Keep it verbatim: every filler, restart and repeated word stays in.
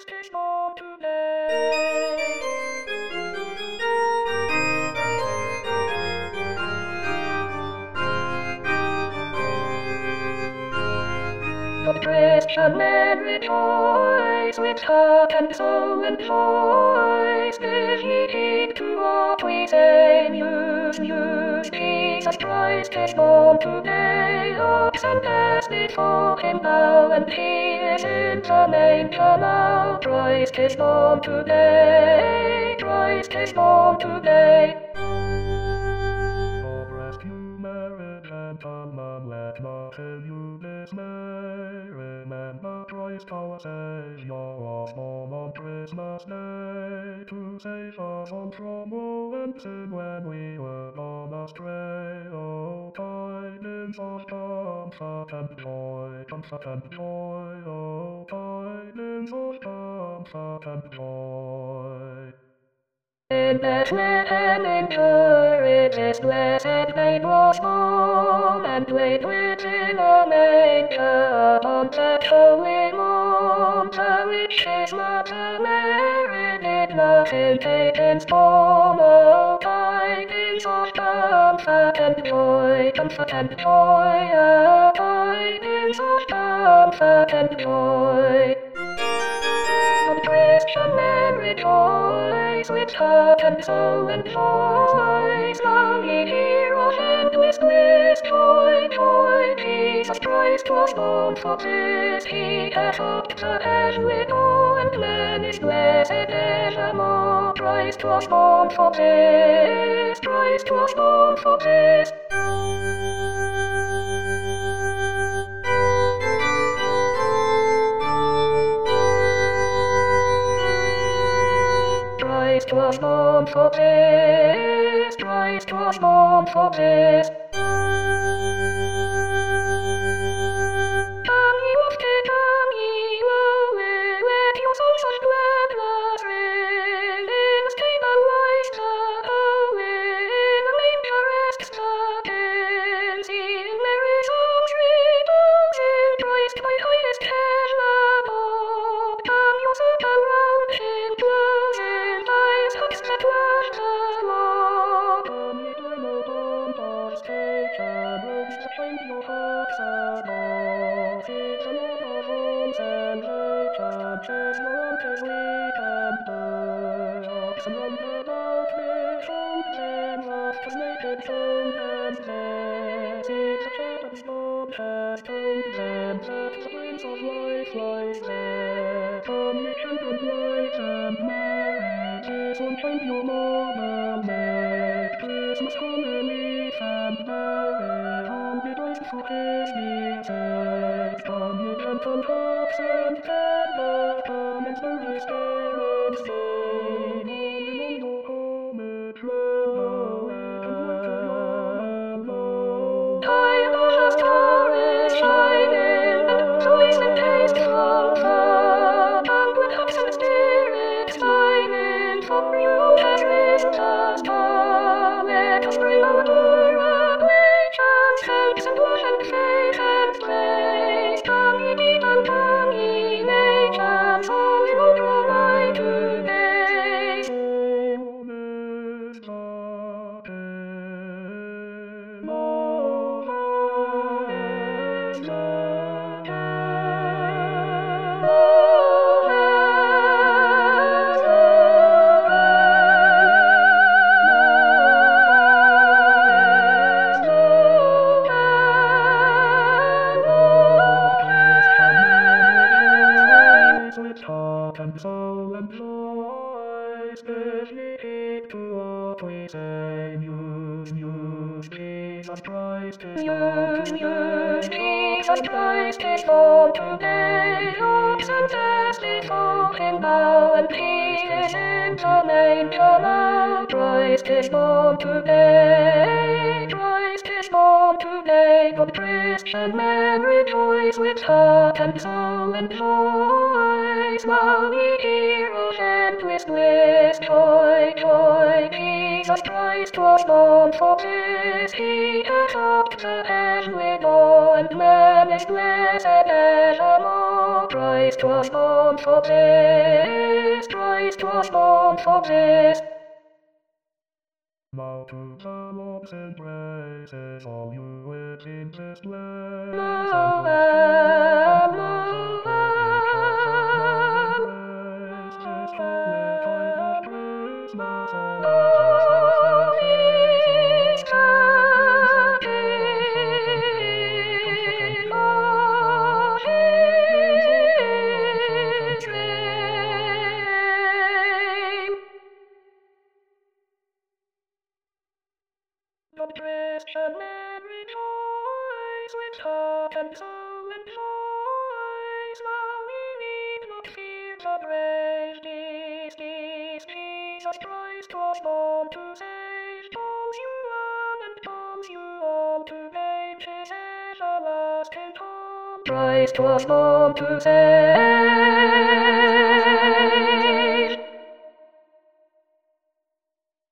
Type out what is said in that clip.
Christ is born today. The Christian men rejoice with heart and soul and voice. Give ye heed to what we say, news, news. Jesus Christ is born today. Ox and ass before him bow, and he is in the manger now. Christ is born today. Christ is born today. God rescue marriage and common, let not fill you dismay. Remember Christ our Savior was born on Christmas Day, to save us all from woe and sin when we were gone astray. Oh, tidings of comfort and joy, comfort and joy. Oh, tidings of comfort and joy. In Bethlehem in Jewry, this blessed babe was born, and laid within a manger on that holy morn. The which his mother Mary did not in Satan's form. Oh, tidings of comfort and joy, comfort and joy. Oh, tidings of comfort and joy. The Christian men rejoice with heart and soul and voice. Now ye hear of endless bliss, joy, joy. Jesus Christ was born for this. He hath oped the heavenly door, and man is blessed evermore. Christ was born for this. Christ was born for this. Christ was born for this. Christ was born for this. Come ye lofty, come ye lowly, let your souls of gladness ring. In the stable lies the holy, in the manger rests the King. Sing Mary's home sweet bells, in Christ my highest heaven above. Come you circle round him closing, that was the Lord. Come ye to know God's station, robes to find your hearts above. Seek the Lord of all salvation, chase your anchors weak and bold. Oxen round about with old men, rafters naked, sound and fair. Seek the shepherd's Lord has told them, that the Prince of Life lies there. Come ye children bright and merry, this one find your mother made. Christmas come early and merry, on ye joyful for his dear sake. Come ye gentle hearts and tender, come and slowly stare and stay. All along your homage road, and work of your love. High above star is shining, and joys and taste from far. And with hopes and spirits smiling, for you have raised a star. Let us bring our adorations, thanks and worship, faith and praise. Come ye heathen, come ye nations, all in all draw nigh today. Hail is the King, oh, high is the King, oh, high is with heart and soul and voice, give ye heed to what we say. News, news, Jesus Christ is born today. News, Jesus Christ is born today. Ox and ass before him bow, and he is in the manger now. Christ is born today. Christ is born today. Good Christian men rejoice with heart and soul and voice. Now ye hear of endless bliss, joy, joy. Jesus Jesus Christ was born for this. He has helped the heavenly door, and man is blessed evermore. Christ was born for this. Christ was born for this. Now to the Lord's embraces, all you within this place. Love, And love, embrace this holy time of Christmas. All love Jesus is loves us, coming, Lord is reign. The Christian men rejoice with heart and soul and voice. Now we need not fear the brave disease. Jesus Christ was born to save. Calls you one and calls you all to name his everlasting home. Christ was born to save.